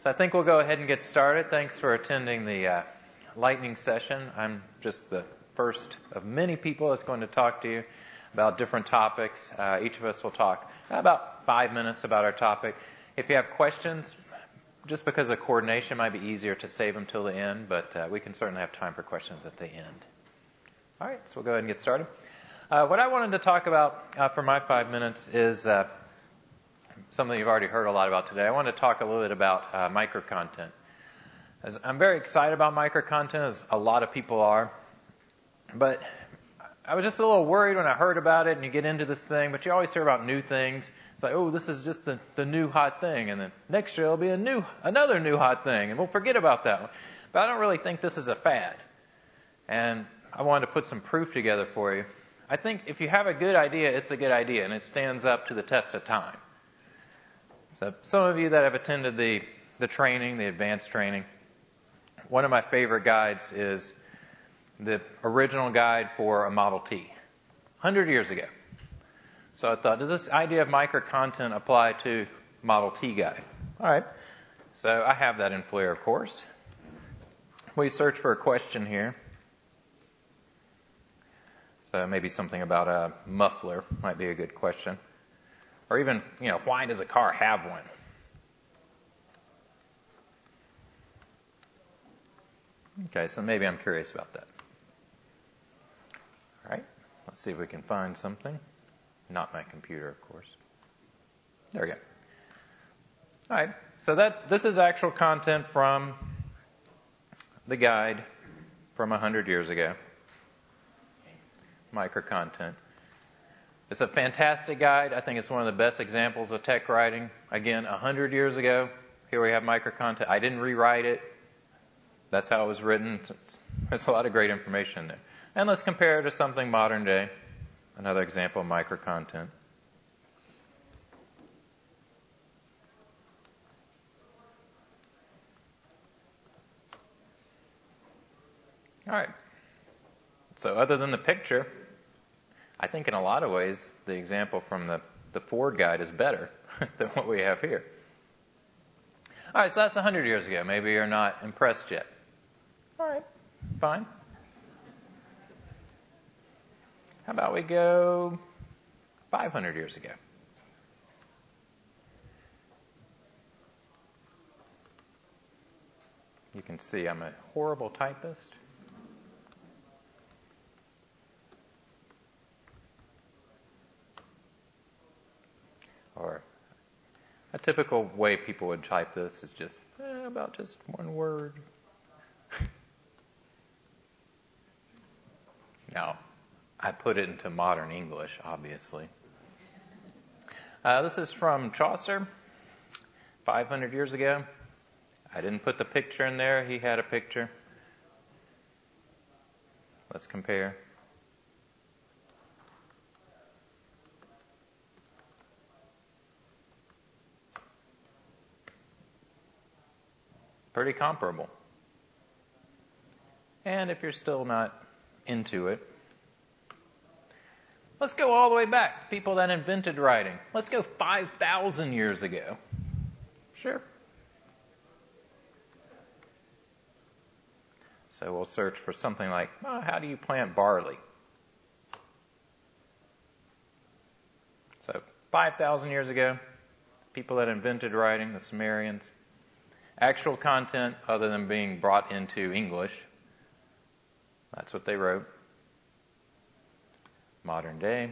So I think we'll go ahead and get started. Thanks for attending the lightning session. I'm just the first of many people that's going to talk to you about different topics. Each of us will talk about 5 minutes about our topic. If you have questions, just because of coordination, it might be easier to save them till the end, but we can certainly have time for questions at the end. All right, so we'll go ahead and get started. What I wanted to talk about for my 5 minutes is something you've already heard a lot about today. I want to talk a little bit about microcontent. As I'm very excited about microcontent, as a lot of people are, but I was just a little worried when I heard about it, and you get into this thing, but you always hear about new things. It's like, oh, this is just the new hot thing, and then next year it'll be another new hot thing, and we'll forget about that one. But I don't really think this is a fad. And I wanted to put some proof together for you. I think if you have a good idea, it's a good idea, and it stands up to the test of time. So some of you that have attended the training, the advanced training, one of my favorite guides is the original guide for a Model T, 100 years ago. So I thought, does this idea of microcontent apply to Model T guide? All right. So I have that in FLIR, of course. We search for a question here. So maybe something about a muffler might be a good question. Or even, why does a car have one? Okay, so maybe I'm curious about that. All right, let's see if we can find something. Not my computer, of course. There we go. All right, so this is actual content from the guide from 100 years ago. Microcontent. It's a fantastic guide. I think it's one of the best examples of tech writing. Again, 100 years ago, here we have microcontent. I didn't rewrite it. That's how it was written. There's a lot of great information in there. And let's compare it to something modern day. Another example of microcontent. All right. So other than the picture, I think in a lot of ways, the example from the Ford guide is better than what we have here. All right, so that's 100 years ago. Maybe you're not impressed yet. All right, fine. How about we go 500 years ago? You can see I'm a horrible typist. Or a typical way people would type this is just about just one word. Now, I put it into modern English, obviously. This is from Chaucer, 500 years ago. I didn't put the picture in there. He had a picture. Let's compare. Pretty comparable. And if you're still not into it, let's go all the way back. People that invented writing. Let's go 5,000 years ago. Sure. So we'll search for something like, how do you plant barley? So 5,000 years ago, people that invented writing, the Sumerians. Actual content other than being brought into English. That's what they wrote. Modern day.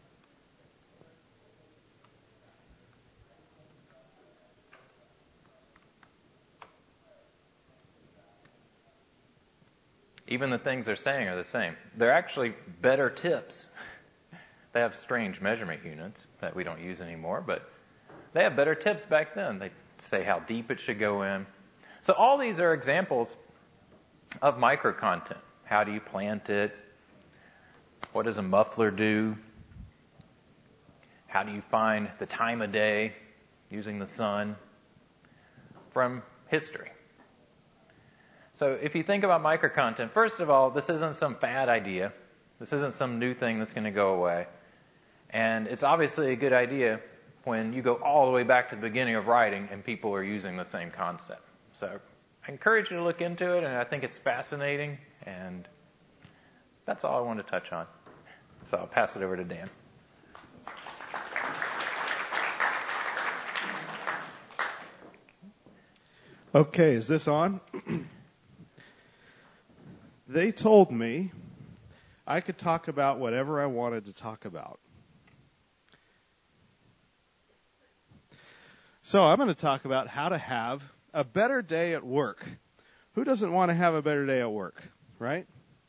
Even the things they're saying are the same. They're actually better tips. They have strange measurement units that we don't use anymore, but they have better tips back then. They say how deep it should go in. So all these are examples of microcontent. How do you plant it? What does a muffler do? How do you find the time of day using the sun? From history. So if you think about microcontent, first of all, this isn't some fad idea. This isn't some new thing that's going to go away. And it's obviously a good idea when you go all the way back to the beginning of writing and people are using the same concept. So I encourage you to look into it, and I think it's fascinating, and that's all I wanted to touch on. So I'll pass it over to Dan. Okay, is this on? They told me I could talk about whatever I wanted to talk about. So I'm going to talk about how to have a better day at work. Who doesn't want to have a better day at work, right?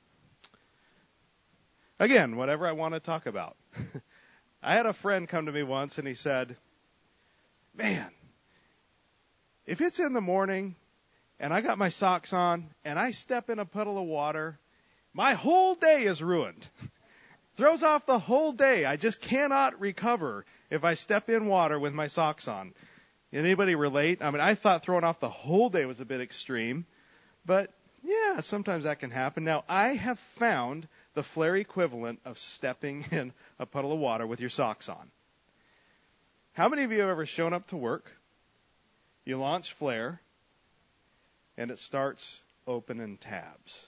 Again, whatever I want to talk about. I had a friend come to me once and he said, man, if it's in the morning and I got my socks on and I step in a puddle of water, my whole day is ruined. Throws off the whole day. I just cannot recover if I step in water with my socks on. Anybody relate? I mean, I thought throwing off the whole day was a bit extreme, but yeah, sometimes that can happen. Now, I have found the flare equivalent of stepping in a puddle of water with your socks on. How many of you have ever shown up to work, you launch Flare, and it starts opening tabs?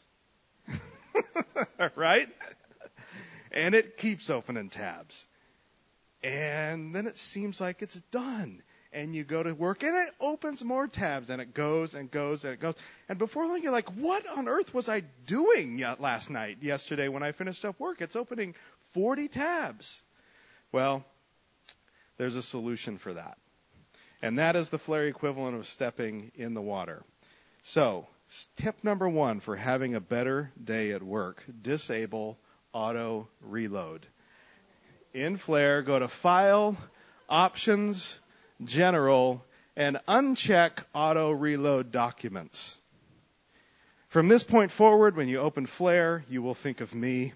Right? And it keeps opening tabs. And then it seems like it's done. And you go to work, and it opens more tabs, and it goes and goes and it goes. And before long, you're like, what on earth was I doing yesterday when I finished up work? It's opening 40 tabs. Well, there's a solution for that. And that is the flare equivalent of stepping in the water. So, tip number 1 for having a better day at work, disable auto reload. In Flare, go to File, Options, General, and uncheck auto reload documents. From this point forward, when you open Flare, you will think of me.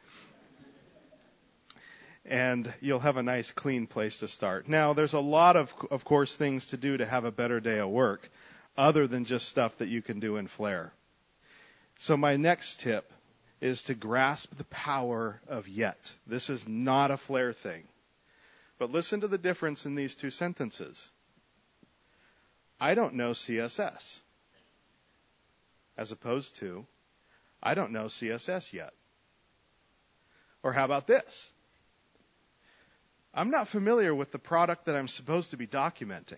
And you'll have a nice clean place to start. Now, there's a lot of course, things to do to have a better day at work, other than just stuff that you can do in Flare. So my next tip is to grasp the power of yet. This is not a Flare thing. But listen to the difference in these two sentences. I don't know CSS. As opposed to, I don't know CSS yet. Or how about this? I'm not familiar with the product that I'm supposed to be documenting.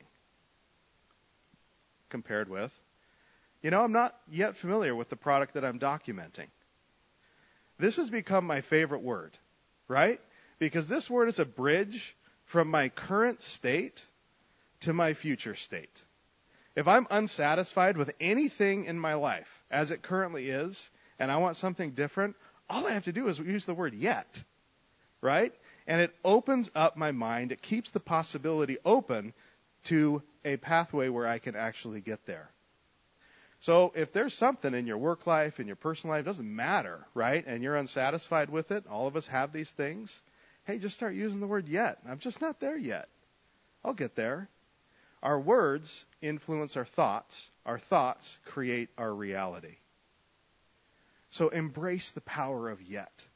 Compared with, I'm not yet familiar with the product that I'm documenting. This has become my favorite word, right? Because this word is a bridge from my current state to my future state. If I'm unsatisfied with anything in my life as it currently is, and I want something different, all I have to do is use the word yet, right? And it opens up my mind. It keeps the possibility open to a pathway where I can actually get there. So if there's something in your work life, in your personal life, it doesn't matter, right? And you're unsatisfied with it, all of us have these things. Hey, just start using the word yet. I'm just not there yet. I'll get there. Our words influence our thoughts. Our thoughts create our reality. So embrace the power of yet.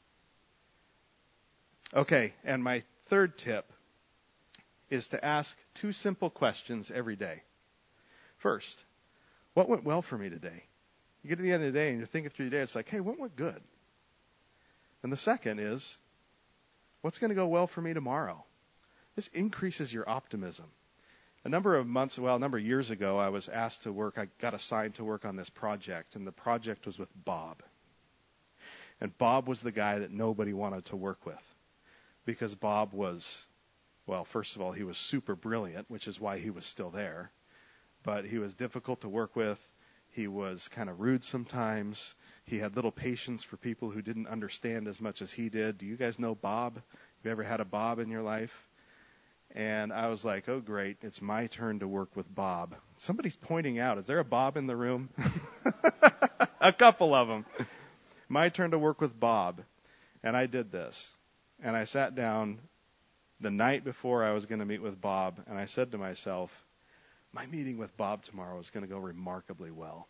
Okay, and my third tip is to ask 2 simple questions every day. First, what went well for me today? You get to the end of the day and you're thinking through the day, it's like, hey, what went good? And the second is, what's going to go well for me tomorrow? This increases your optimism. A number of years ago, I was asked to work, I got assigned to work on this project, and the project was with Bob. And Bob was the guy that nobody wanted to work with. Because Bob was, first of all, he was super brilliant, which is why he was still there. But he was difficult to work with. He was kind of rude sometimes. He had little patience for people who didn't understand as much as he did. Do you guys know Bob? Have you ever had a Bob in your life? And I was like, oh, great, it's my turn to work with Bob. Somebody's pointing out, is there a Bob in the room? A couple of them. My turn to work with Bob. And I did this. And I sat down the night before I was going to meet with Bob, and I said to myself, my meeting with Bob tomorrow is going to go remarkably well.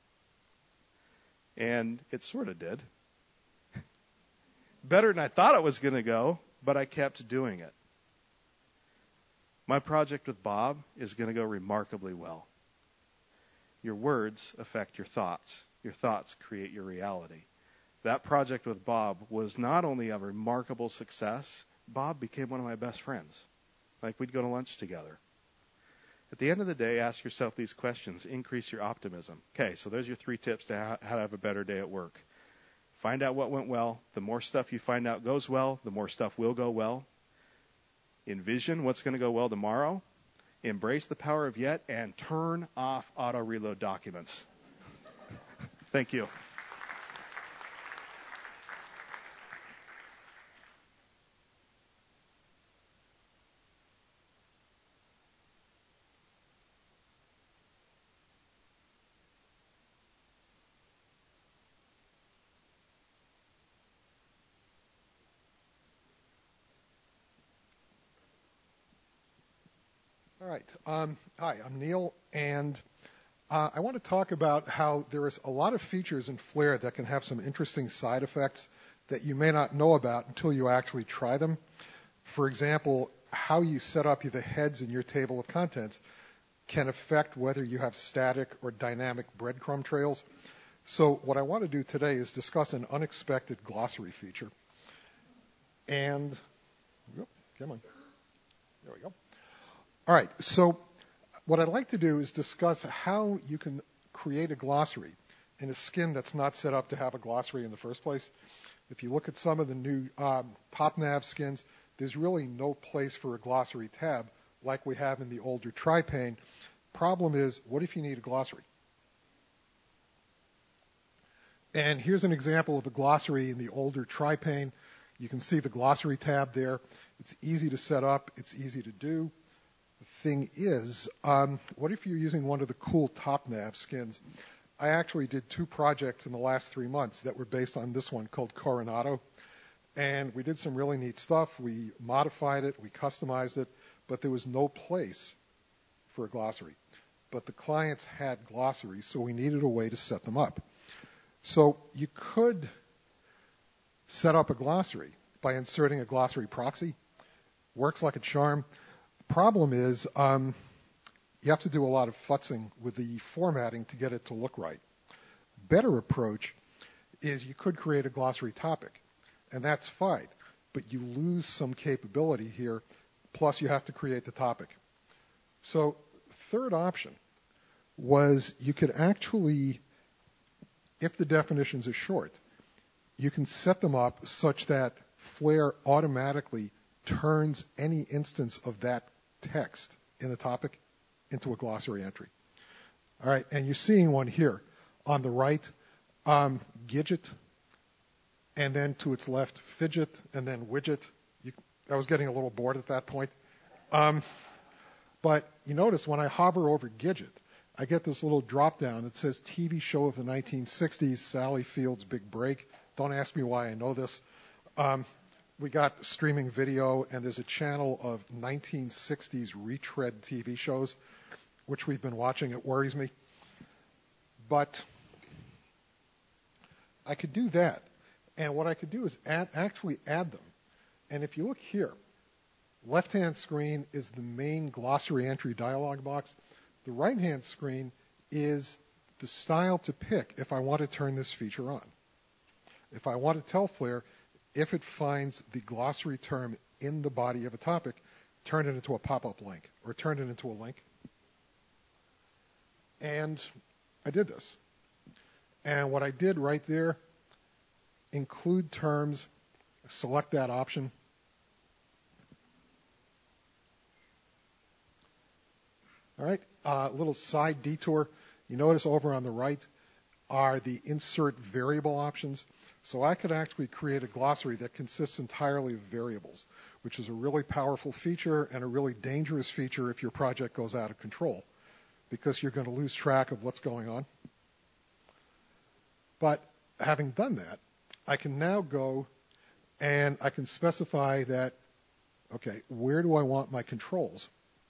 And it sort of did. Better than I thought it was going to go, but I kept doing it. My project with Bob is going to go remarkably well. Your words affect your thoughts. Your thoughts create your reality. That project with Bob was not only a remarkable success, Bob became one of my best friends. Like, we'd go to lunch together. At the end of the day, ask yourself these questions. Increase your optimism. Okay, so there's your 3 tips to how to have a better day at work. Find out what went well. The more stuff you find out goes well, the more stuff will go well. Envision what's going to go well tomorrow. Embrace the power of yet, and turn off auto-reload documents. Thank you. All right. Hi, I'm Neil, and I want to talk about how there is a lot of features in Flare that can have some interesting side effects that you may not know about until you actually try them. For example, how you set up the heads in your table of contents can affect whether you have static or dynamic breadcrumb trails. So what I want to do today is discuss an unexpected glossary feature. And, come on. There we go. All right, so what I'd like to do is discuss how you can create a glossary in a skin that's not set up to have a glossary in the first place. If you look at some of the new top nav skins, there's really no place for a glossary tab like we have in the older tri-pane. Problem is, what if you need a glossary? And here's an example of a glossary in the older tri-pane. You can see the glossary tab there. It's easy to set up. It's easy to do. The thing is, what if you're using one of the cool top nav skins? I actually did 2 projects in the last 3 months that were based on this one called Coronado. And we did some really neat stuff. We modified it, we customized it, but there was no place for a glossary. But the clients had glossaries, so we needed a way to set them up. So you could set up a glossary by inserting a glossary proxy. Works like a charm. Problem is, you have to do a lot of futzing with the formatting to get it to look right. Better approach is you could create a glossary topic, and that's fine, but you lose some capability here, plus you have to create the topic. So third option was you could actually, if the definitions are short, you can set them up such that Flare automatically turns any instance of that text in the topic into a glossary entry. All right, and you're seeing one here on the right, Gidget, and then to its left, Fidget, and then Widget. I was getting a little bored at that point. But you notice when I hover over Gidget, I get this little drop down that says TV show of the 1960s, Sally Field's Big Break. Don't ask me why I know this. We got streaming video, and there's a channel of 1960s retread TV shows, which we've been watching. It worries me. But I could do that. And what I could do is actually add them. And if you look here, left-hand screen is the main glossary entry dialog box. The right-hand screen is the style to pick if I want to turn this feature on. If I want to tell Flare, if it finds the glossary term in the body of a topic, turn it into a pop-up link or turn it into a link. And I did this. And what I did right there, include terms, select that option. All right, little side detour. You notice over on the right are the insert variable options. So I could actually create a glossary that consists entirely of variables, which is a really powerful feature and a really dangerous feature if your project goes out of control, because you're going to lose track of what's going on. But having done that, I can now go and I can specify that, okay, where do I want my controls?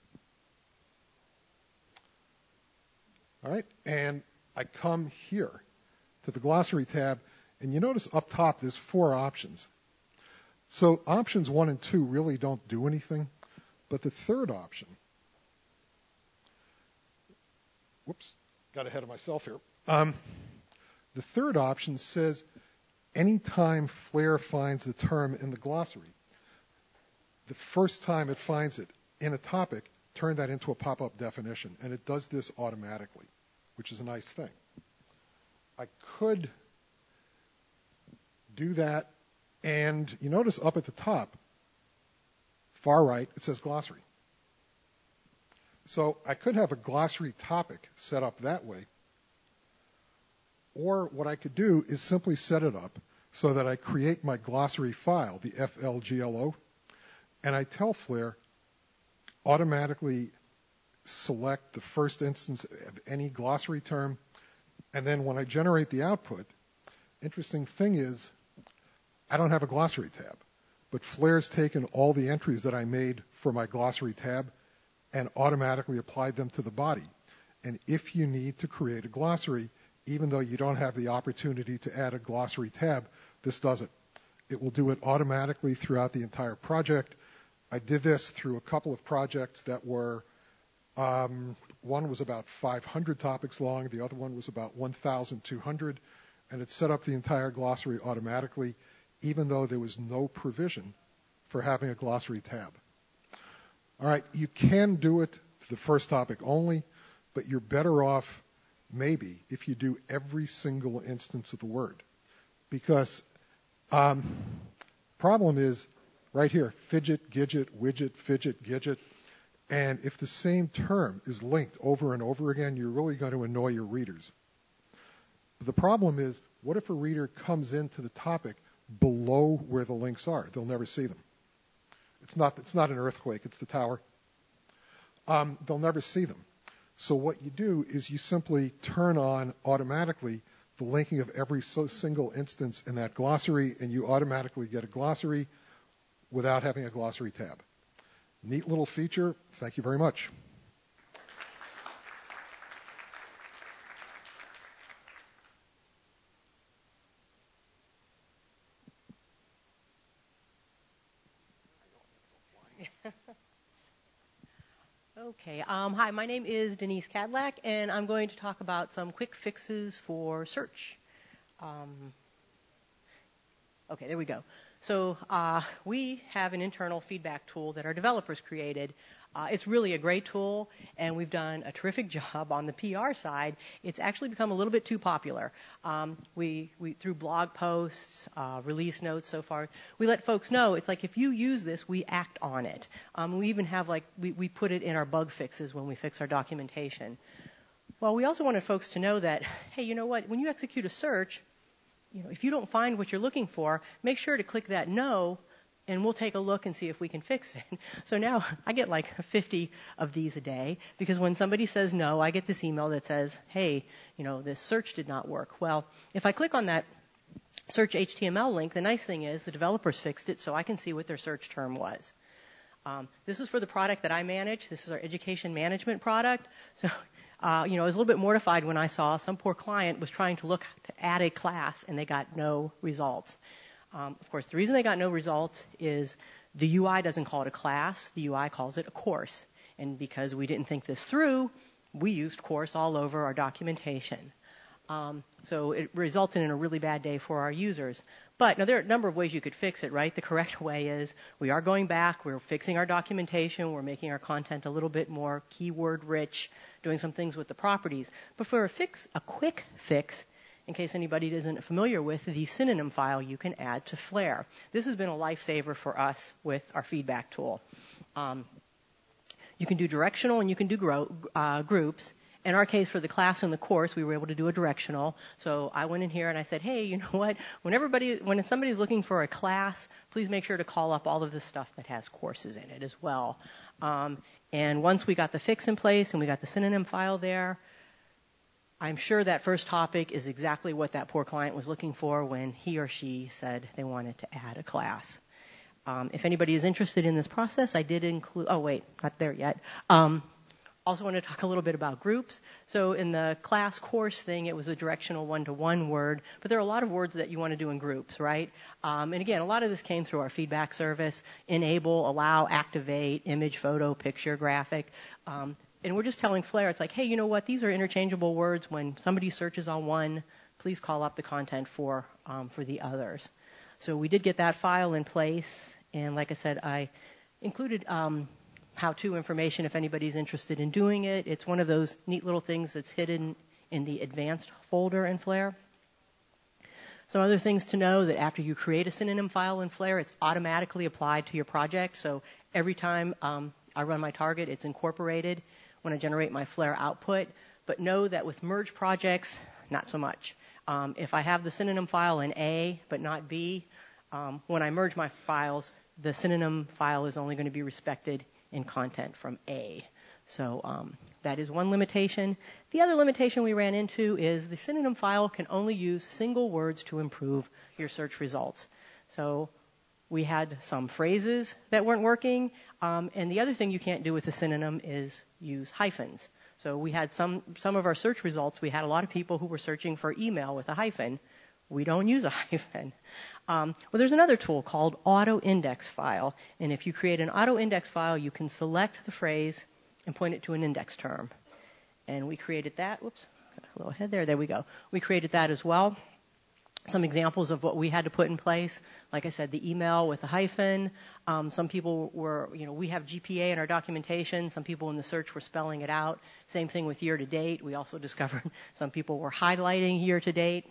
All right, and I come here to the glossary tab, and you notice up top there's 4 options. So options 1 and 2 really don't do anything, But the third option, whoops, got ahead of myself here. The third option says anytime Flare finds the term in the glossary, the first time it finds it in a topic, turn that into a pop-up definition. And it does this automatically, which is a nice thing. I could do that, and you notice up at the top, far right, it says glossary. So I could have a glossary topic set up that way, or what I could do is simply set it up so that I create my glossary file, the FLGLO, and I tell Flare, automatically select the first instance of any glossary term, and then when I generate the output, interesting thing is, I don't have a glossary tab, but Flare's taken all the entries that I made for my glossary tab and automatically applied them to the body. And if you need to create a glossary, even though you don't have the opportunity to add a glossary tab, this does it. It will do it automatically throughout the entire project. I did this through a couple of projects that were, one was about 500 topics long, the other one was about 1,200, and it set up the entire glossary automatically, even though there was no provision for having a glossary tab. All right, you can do it to the first topic only, but you're better off maybe if you do every single instance of the word. Because problem is right here, fidget, gidget, widget, fidget, gidget. And if the same term is linked over and over again, you're really going to annoy your readers. But the problem is, what if a reader comes into the topic below where the links are? They'll never see them. It's not an earthquake, it's the tower. They'll never see them. So what you do is you simply turn on automatically the linking of every single instance in that glossary, and you automatically get a glossary without having a glossary tab. Neat little feature. Thank you very much. Okay. Hi, my name is Denise Cadillac, and I'm going to talk about some quick fixes for search. Okay, there we go. So we have an internal feedback tool that our developers created. It's really a great tool, and we've done a terrific job on the PR side. It's actually become a little bit too popular. We through blog posts, release notes so far, we let folks know it's like if you use this, we act on it. We even have we put it in our bug fixes when we fix our documentation. Well, we also wanted folks to know that, hey, you know what? When you execute a search, if you don't find what you're looking for, make sure to click that no, and we'll take a look and see if we can fix it. So now I get like 50 of these a day, because when somebody says no, I get this email that says, hey, this search did not work. Well, if I click on that search HTML link, the nice thing is the developers fixed it, so I can see what their search term was. This is for the product that I manage. This is our education management product. So I was a little bit mortified when I saw some poor client was trying to look to add a class, and they got no results. Of course, the reason they got no results is the UI doesn't call it a class. The UI calls it a course. And because we didn't think this through, we used course all over our documentation. So it resulted in a really bad day for our users. But now there are a number of ways you could fix it, right? The correct way is we are going back, we're fixing our documentation, we're making our content a little bit more keyword rich, doing some things with the properties. But for a quick fix, in case anybody isn't familiar with the synonym file you can add to Flare. This has been a lifesaver for us with our feedback tool. You can do directional and you can do groups. In our case, for the class and the course, we were able to do a directional. So I went in here and I said, hey, you know what? When somebody's looking for a class, please make sure to call up all of the stuff that has courses in it as well. And once we got the fix in place and we got the synonym file there, I'm sure that first topic is exactly what that poor client was looking for when he or she said they wanted to add a class. If anybody is interested in this process, I did include, oh wait, not there yet. Also want to talk a little bit about groups. So in the class course thing, it was a directional one-to-one word, but there are a lot of words that you want to do in groups, right? And again, a lot of this came through our feedback service: enable, allow, activate, image, photo, picture, graphic. And we're just telling Flare, it's like, hey, you know what? These are interchangeable words. When somebody searches on one, please call up the content for the others. So we did get that file in place, and like I said, I included how-to information if anybody's interested in doing it. It's one of those neat little things that's hidden in the advanced folder in Flare. Some other things to know: that after you create a synonym file in Flare, it's automatically applied to your project. So every time I run my target, it's incorporated when I generate my Flare output. But know that with merge projects, not so much. If I have the synonym file in A but not B, when I merge my files, the synonym file is only going to be respected in content from A. So that is one limitation. The other limitation we ran into is the synonym file can only use single words to improve your search results. So we had some phrases that weren't working. And the other thing you can't do with a synonym is use hyphens. So we had some of our search results, we had a lot of people who were searching for email with a hyphen. We don't use a hyphen. Well, there's another tool called Auto Index File. And if you create an Auto Index file, you can select the phrase and point it to an index term. And we created that. Whoops, got a little ahead there. There we go. We created that as well. Some examples of what we had to put in place. Like I said, the email with a hyphen. Some people were, we have GPA in our documentation. Some people in the search were spelling it out. Same thing with year to date. We also discovered some people were highlighting year to date.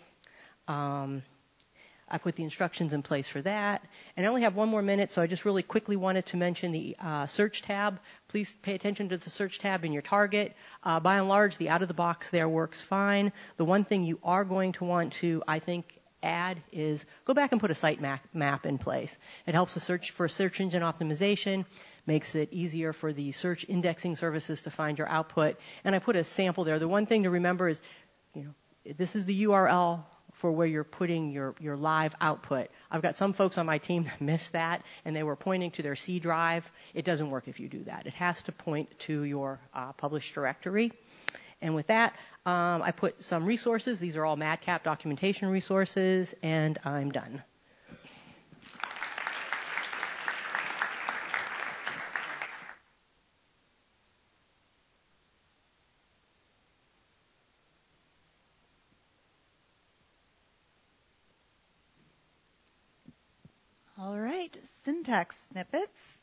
I put the instructions in place for that. And I only have one more minute, so I just really quickly wanted to mention the search tab. Please pay attention to the search tab in your target. By and large, the out-of-the-box there works fine. The one thing you are going to want to, I think, add is go back and put a site map in place. It helps the search for search engine optimization, makes it easier for the search indexing services to find your output. And I put a sample there. The one thing to remember is, this is the URL for where you're putting your live output. I've got some folks on my team that missed that, and they were pointing to their C drive. It doesn't work if you do that. It has to point to your published directory. And with that, I put some resources. These are all MADCAP documentation resources, and I'm done. All right, syntax snippets.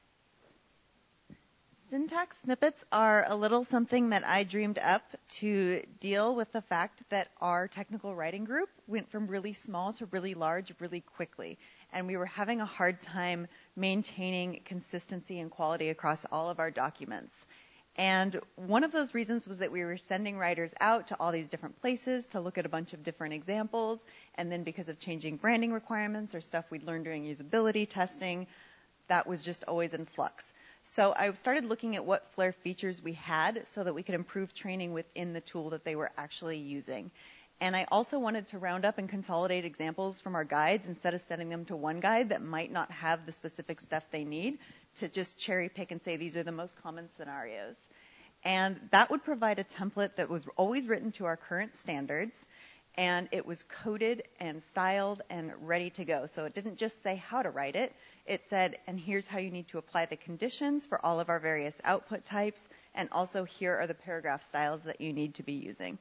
Syntax snippets are a little something that I dreamed up to deal with the fact that our technical writing group went from really small to really large really quickly. And we were having a hard time maintaining consistency and quality across all of our documents. And one of those reasons was that we were sending writers out to all these different places to look at a bunch of different examples. And then because of changing branding requirements or stuff we'd learned during usability testing, that was just always in flux. So I started looking at what Flare features we had so that we could improve training within the tool that they were actually using. And I also wanted to round up and consolidate examples from our guides instead of sending them to one guide that might not have the specific stuff they need, to just cherry pick and say these are the most common scenarios. And that would provide a template that was always written to our current standards, and it was coded and styled and ready to go. So it didn't just say how to write it. It said, and here's how you need to apply the conditions for all of our various output types, and also here are the paragraph styles that you need to be using.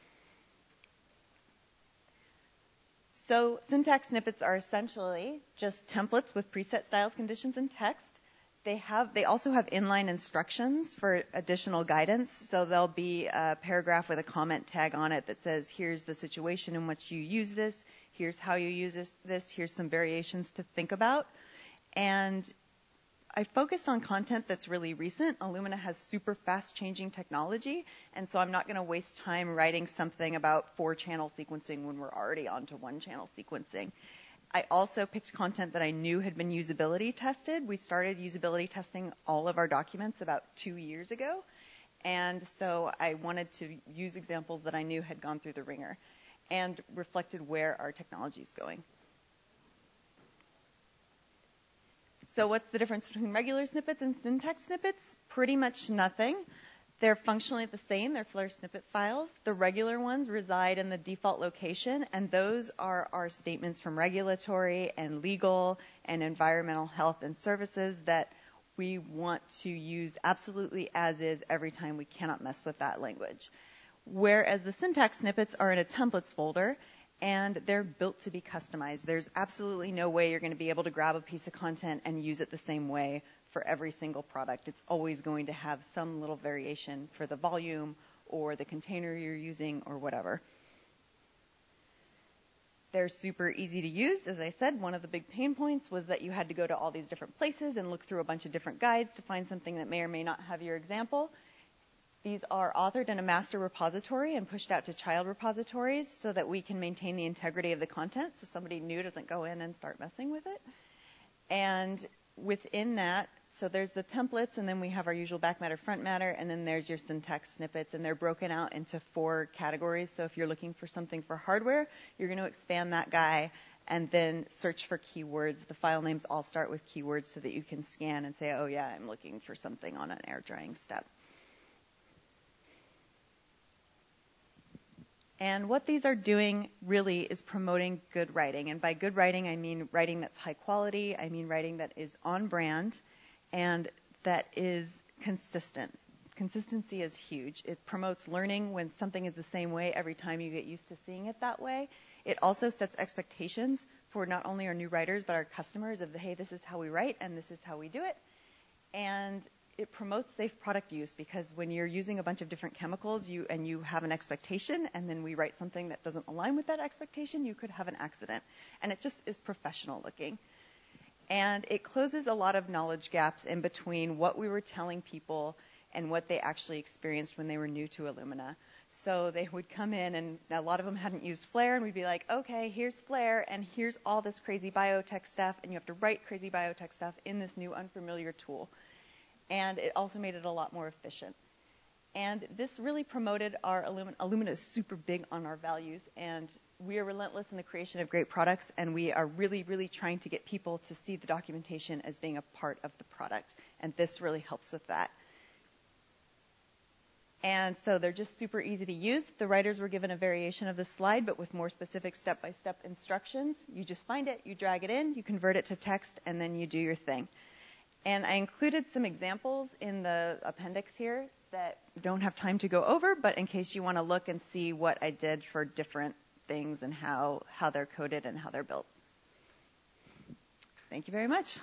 So syntax snippets are essentially just templates with preset styles, conditions, and text. They also have inline instructions for additional guidance. So there'll be a paragraph with a comment tag on it that says, here's the situation in which you use this, here's how you use this, here's some variations to think about. And I focused on content that's really recent. Illumina has super fast changing technology, and so I'm not going to waste time writing something about 4-channel sequencing when we're already onto 1-channel sequencing. I also picked content that I knew had been usability tested. We started usability testing all of our documents about 2 years ago, and so I wanted to use examples that I knew had gone through the ringer and reflected where our technology is going. So what's the difference between regular snippets and syntax snippets? Pretty much nothing. They're functionally the same. They're Flare snippet files. The regular ones reside in the default location, and those are our statements from regulatory and legal and environmental health and services that we want to use absolutely as is every time. We cannot mess with that language. Whereas the syntax snippets are in a templates folder, and they're built to be customized. There's absolutely no way you're going to be able to grab a piece of content and use it the same way for every single product. It's always going to have some little variation for the volume or the container you're using or whatever. They're super easy to use. As I said, one of the big pain points was that you had to go to all these different places and look through a bunch of different guides to find something that may or may not have your example. These are authored in a master repository and pushed out to child repositories so that we can maintain the integrity of the content so somebody new doesn't go in and start messing with it. And within that, so there's the templates, and then we have our usual back matter, front matter, and then there's your syntax snippets, and they're broken out into 4 categories. So if you're looking for something for hardware, you're going to expand that guy and then search for keywords. The file names all start with keywords so that you can scan and say, oh yeah, I'm looking for something on an air drying step. And what these are doing really is promoting good writing. And by good writing, I mean writing that's high quality. I mean writing that is on brand and that is consistent. Consistency is huge. It promotes learning when something is the same way every time you get used to seeing it that way. It also sets expectations for not only our new writers, but our customers of, hey, this is how we write and this is how we do it. And it promotes safe product use, because when you're using a bunch of different chemicals you have an expectation, and then we write something that doesn't align with that expectation, you could have an accident. And it just is professional looking. And it closes a lot of knowledge gaps in between what we were telling people and what they actually experienced when they were new to Illumina. So they would come in, and a lot of them hadn't used Flare, and we'd be like, okay, here's Flare, and here's all this crazy biotech stuff, and you have to write crazy biotech stuff in this new unfamiliar tool. And it also made it a lot more efficient. And this really promoted our Illumina. Illumina is super big on our values, and we are relentless in the creation of great products, and we are really, really trying to get people to see the documentation as being a part of the product. And this really helps with that. And so they're just super easy to use. The writers were given a variation of this slide, but with more specific step-by-step instructions. You just find it, you drag it in, you convert it to text, and then you do your thing. And I included some examples in the appendix here that don't have time to go over, but in case you want to look and see what I did for different things and how they're coded and how they're built. Thank you very much.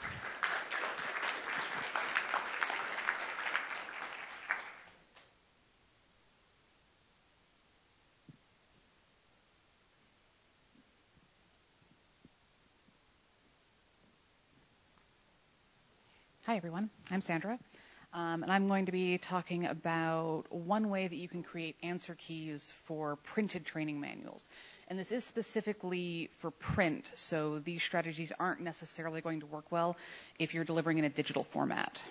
Hi, everyone. I'm Sandra, and I'm going to be talking about one way that you can create answer keys for printed training manuals. And this is specifically for print, so these strategies aren't necessarily going to work well if you're delivering in a digital format.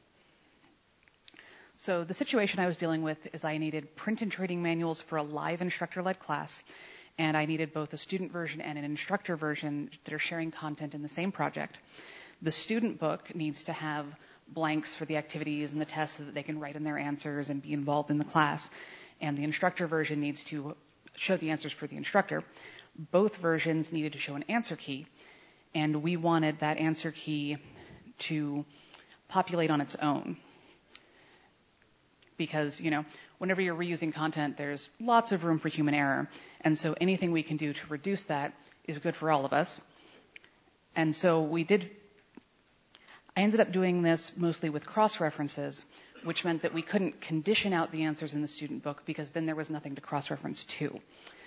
So the situation I was dealing with is I needed printed training manuals for a live instructor-led class, and I needed both a student version and an instructor version that are sharing content in the same project. The student book needs to have blanks for the activities and the tests so that they can write in their answers and be involved in the class. And the instructor version needs to show the answers for the instructor. Both versions needed to show an answer key, and we wanted that answer key to populate on its own. Because, whenever you're reusing content, there's lots of room for human error. And so anything we can do to reduce that is good for all of us. And so I ended up doing this mostly with cross-references, which meant that we couldn't condition out the answers in the student book because then there was nothing to cross-reference to.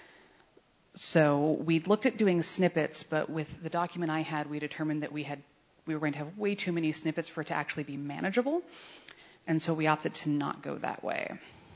So we looked at doing snippets, but with the document I had, we determined that we were going to have way too many snippets for it to actually be manageable, and so we opted to not go that way.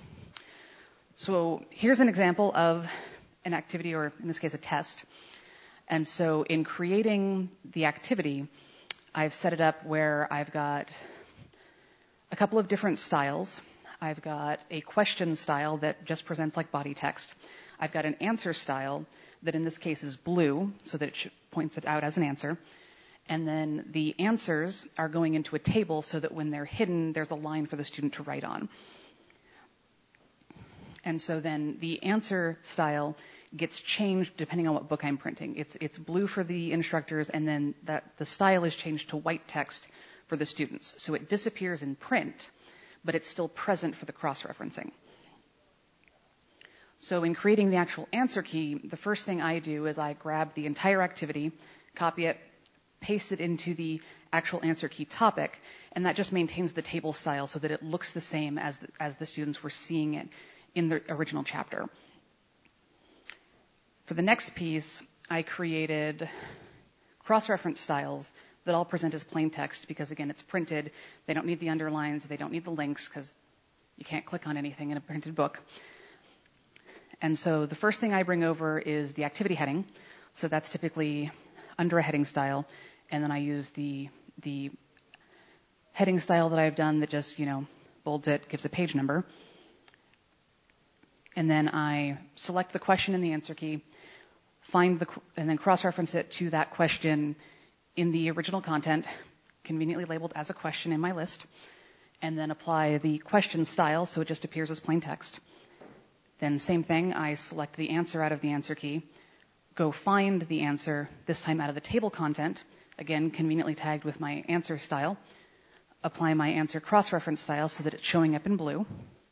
So here's an example of an activity, or in this case, a test. And so in creating the activity, I've set it up where I've got a couple of different styles. I've got a question style that just presents like body text. I've got an answer style that in this case is blue, so that it points it out as an answer. And then the answers are going into a table so that when they're hidden, there's a line for the student to write on. And so then the answer style gets changed depending on what book I'm printing. It's blue for the instructors, and then the style is changed to white text for the students. So it disappears in print, but it's still present for the cross-referencing. So in creating the actual answer key, the first thing I do is I grab the entire activity, copy it, paste it into the actual answer key topic, and that just maintains the table style so that it looks the same as the students were seeing it in the original chapter. For the next piece, I created cross-reference styles that all present as plain text because, again, it's printed. They don't need the underlines. They don't need the links because you can't click on anything in a printed book. And so the first thing I bring over is the activity heading. So that's typically under a heading style. And then I use the heading style that I've done that just, bolds it, gives a page number. And then I select the question in the answer key, and then cross-reference it to that question in the original content, conveniently labeled as a question in my list, and then apply the question style so it just appears as plain text. Then same thing, I select the answer out of the answer key, go find the answer, this time out of the table content, again, conveniently tagged with my answer style, apply my answer cross-reference style so that it's showing up in blue.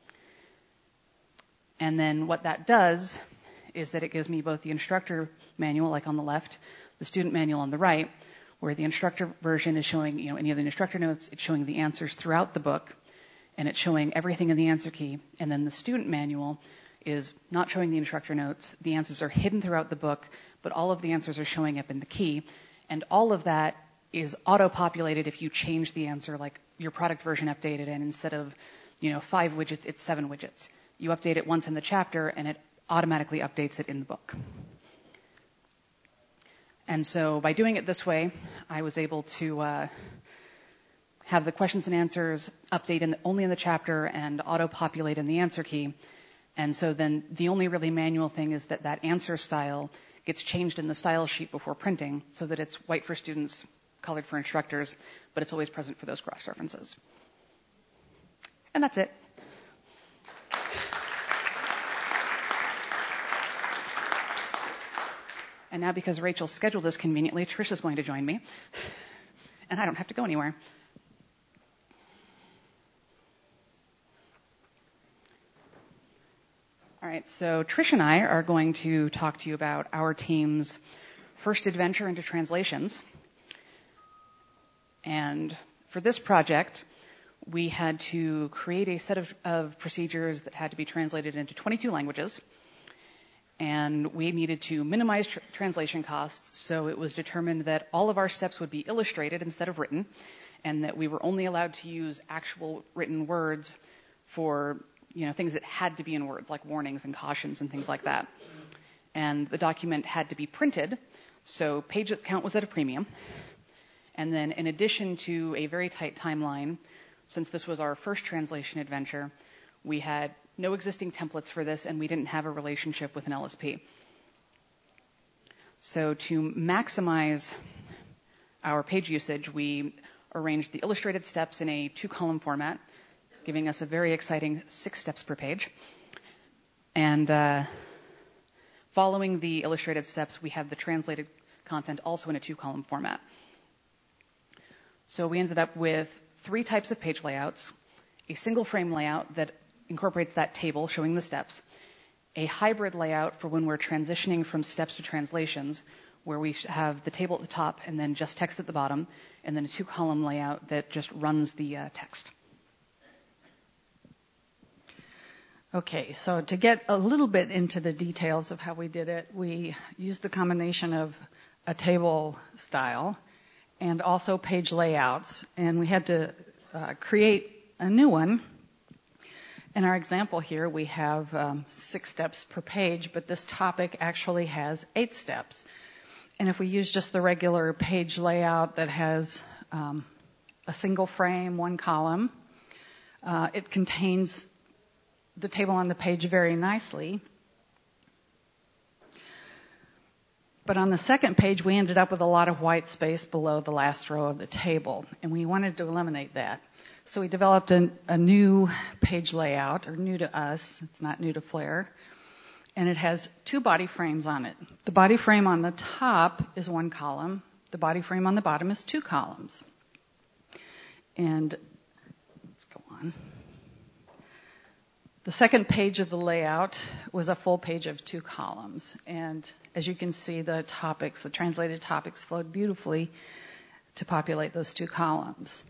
And then what that does is that it gives me both the instructor manual, like on the left, the student manual on the right, where the instructor version is showing, any of the instructor notes, it's showing the answers throughout the book, and it's showing everything in the answer key. And then the student manual is not showing the instructor notes. The answers are hidden throughout the book, but all of the answers are showing up in the key. And all of that is auto-populated if you change the answer, like your product version updated, and instead of, 5 widgets, it's 7 widgets. You update it once in the chapter, and it automatically updates it in the book. And so by doing it this way, I was able to have the questions and answers update only in the chapter and auto-populate in the answer key. And so then the only really manual thing is that answer style gets changed in the style sheet before printing so that it's white for students, colored for instructors, but it's always present for those cross-references. And that's it. And now, because Rachel scheduled this conveniently, Trisha's going to join me. And I don't have to go anywhere. All right, so Trish and I are going to talk to you about our team's first adventure into translations. And for this project, we had to create a set of procedures that had to be translated into 22 languages. And we needed to minimize translation costs, so it was determined that all of our steps would be illustrated instead of written, and that we were only allowed to use actual written words for things that had to be in words, like warnings and cautions and things like that. And the document had to be printed, so page count was at a premium. And then in addition to a very tight timeline, since this was our first translation adventure, we had no existing templates for this, and we didn't have a relationship with an LSP. So to maximize our page usage, we arranged the illustrated steps in a 2-column format, giving us a very exciting 6 steps per page. And following the illustrated steps, we had the translated content also in a 2-column format. So we ended up with 3 types of page layouts: a single frame layout that incorporates that table showing the steps, a hybrid layout for when we're transitioning from steps to translations, where we have the table at the top and then just text at the bottom, and then a 2-column layout that just runs the text. Okay, so to get a little bit into the details of how we did it, we used the combination of a table style and also page layouts, and we had to create a new one. In our example here, we have 6 steps per page, but this topic actually has 8 steps. And if we use just the regular page layout that has a single frame, 1 column, it contains the table on the page very nicely. But on the second page, we ended up with a lot of white space below the last row of the table, and we wanted to eliminate that. So we developed a new page layout, or new to us. It's not new to Flare. And it has 2 body frames on it. The body frame on the top is 1 column. The body frame on the bottom is 2 columns. And let's go on. The second page of the layout was a full page of 2 columns. And as you can see, the translated topics flowed beautifully to populate those 2 columns.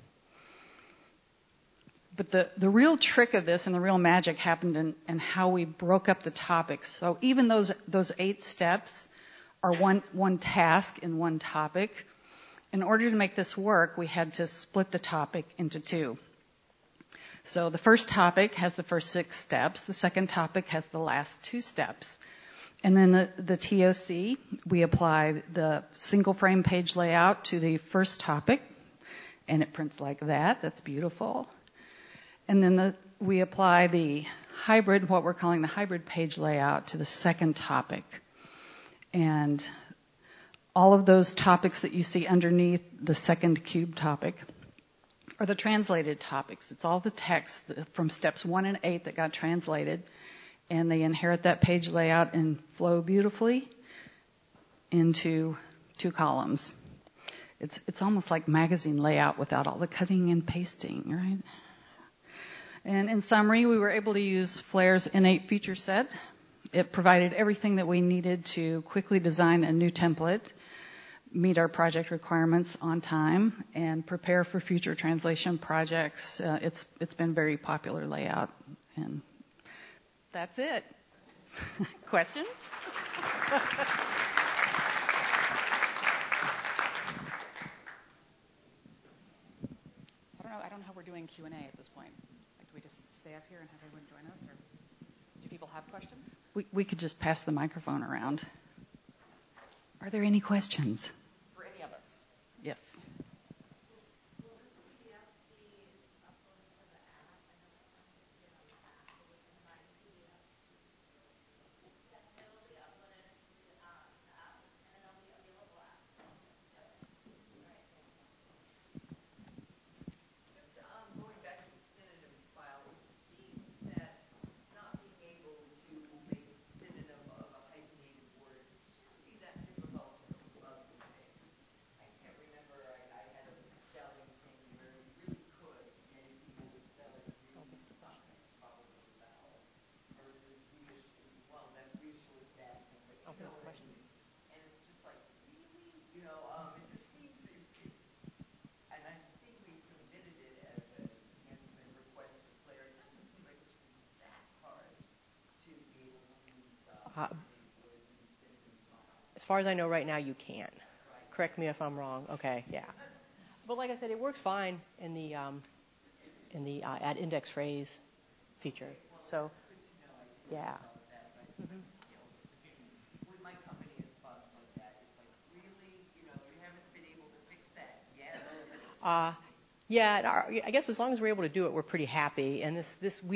But the real trick of this and the real magic happened in how we broke up the topics. So even those 8 steps are one task in one topic. In order to make this work, we had to split the topic into 2. So the first topic has the first 6 steps. The second topic has the last 2 steps. And then the TOC, we apply the single frame page layout to the first topic, and it prints like that. That's beautiful. And then we apply the hybrid, what we're calling the hybrid page layout, to the second topic. And all of those topics that you see underneath the second cube topic are the translated topics. It's all the text from steps 1 and 8 that got translated, and they inherit that page layout and flow beautifully into 2 columns. It's almost like magazine layout without all the cutting and pasting, right? And in summary, we were able to use Flare's innate feature set. It provided everything that we needed to quickly design a new template, meet our project requirements on time, and prepare for future translation projects. It's been a very popular layout, and that's it. Questions? I don't know how we're doing Q&A at this point. Like, do we just stay up here and have everyone join us, or do people have questions? We could just pass the microphone around. Are there any questions? For any of us? Yes. As far as I know right now, you can. Correct me if I'm wrong. Okay, yeah. But like I said, it works fine in the add index phrase feature. So, yeah. Mm-hmm. With my company and stuff like that, it's like really, you haven't been able to fix that yet. Yeah, I guess as long as we're able to do it, we're pretty happy. And we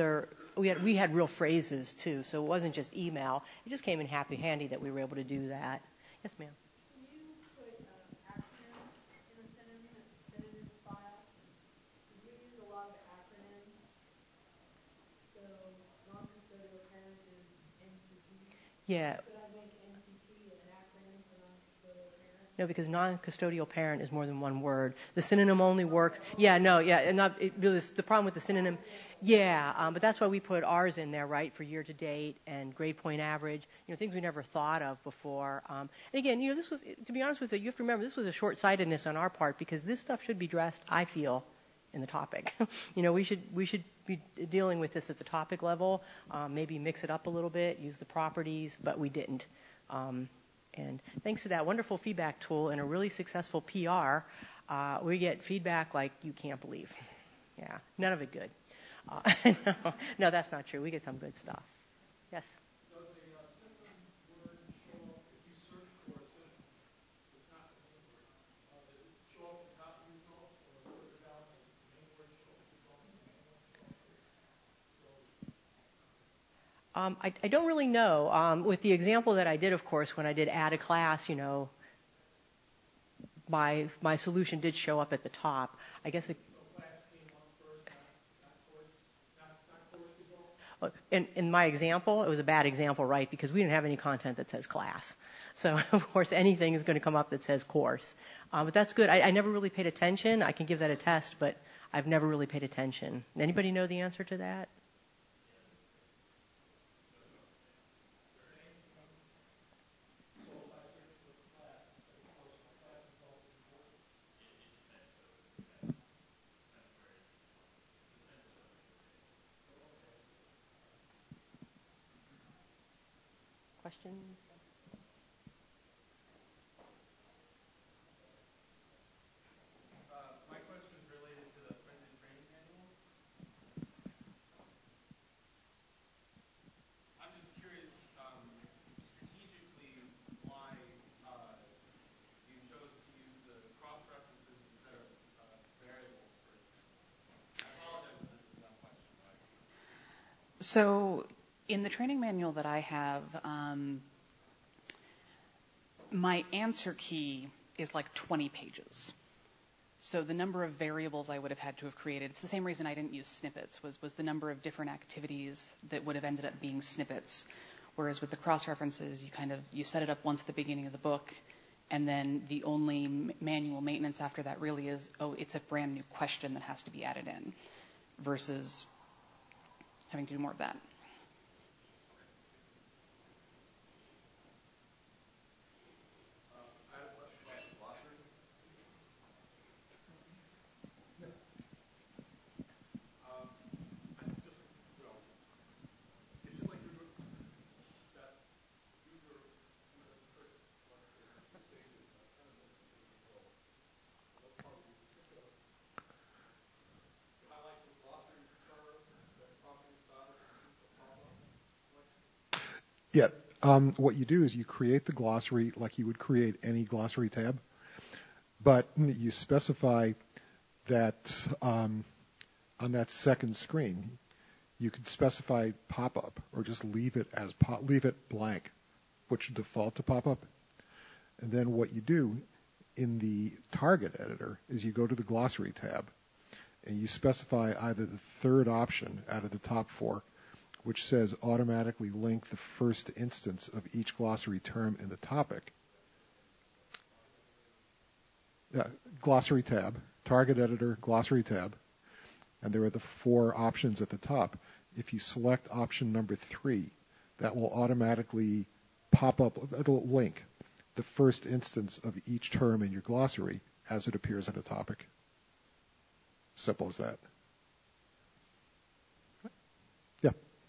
had real phrases too, so it wasn't just email. It just came in handy that we were able to do that. Yes, ma'am. Can you put acronyms in the synonym file? Because we use a lot of acronyms. So non-custodial parent is NCP. Yeah. Could I make NCP an acronym for non-custodial parent? No, because non-custodial parent is more than one word. The synonym only works. Yeah, no, yeah, and the problem with the synonym. Yeah, but that's why we put ours in there, right, for year to date and grade point average. Things we never thought of before. And again, this was, to be honest with you, you have to remember this was a short-sightedness on our part because this stuff should be addressed, I feel, in the topic. We should be dealing with this at the topic level. Maybe mix it up a little bit, use the properties, but we didn't. And thanks to that wonderful feedback tool and a really successful PR, we get feedback like you can't believe. Yeah, none of it good. No, that's not true. We get some good stuff. Yes? Does a synonym word show up if you search for a synonym? It's not the main word. Does it show up at the top of the results or further down as the main word show up? I don't really know. With the example that I did, of course, when I did add a class, my solution did show up at the top. I guess it. So class came up in my example, it was a bad example, right? Because we didn't have any content that says class. So, of course, anything is going to come up that says course. But that's good. I never really paid attention. I can give that a test, but I've never really paid attention. Anybody know the answer to that? Questions? My question is related to the printed training manuals. I'm just curious, strategically, why you chose to use the cross-references instead of variables, for example. I apologize if this is a dumb question, but I just... So in the training manual that I have, my answer key is like 20 pages. So the number of variables I would have had to have created, it's the same reason I didn't use snippets, was the number of different activities that would have ended up being snippets. Whereas with the cross-references, you set it up once at the beginning of the book, and then the only manual maintenance after that really is, it's a brand new question that has to be added in, versus having to do more of that. I had a question about the glossary. I just, it seemed like that you were, as Chris once said, in 2 stages, and I kind of missed the middle. What part were you thinking of? Highlight the glossary term, then property styles, and keep the pop-up selection? Yeah. What you do is you create the glossary like you would create any glossary tab, but you specify that on that second screen, you could specify pop-up or just leave it as leave it blank, which would default to pop-up. And then what you do in the target editor is you go to the glossary tab and you specify either the third option out of the top 4, which says automatically link the first instance of each glossary term in the topic. Glossary tab, target editor, glossary tab, and there are the 4 options at the top. If you select option number 3, that will automatically pop up, it'll link the first instance of each term in your glossary as it appears in a topic. Simple as that. Yeah.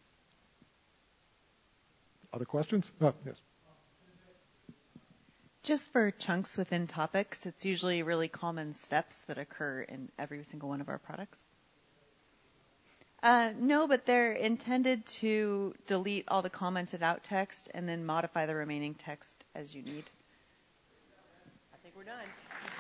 Other questions? Oh, yes. Just for chunks within topics, it's usually really common steps that occur in every single one of our products. No, but they're intended to delete all the commented out text and then modify the remaining text as you need. I think we're done.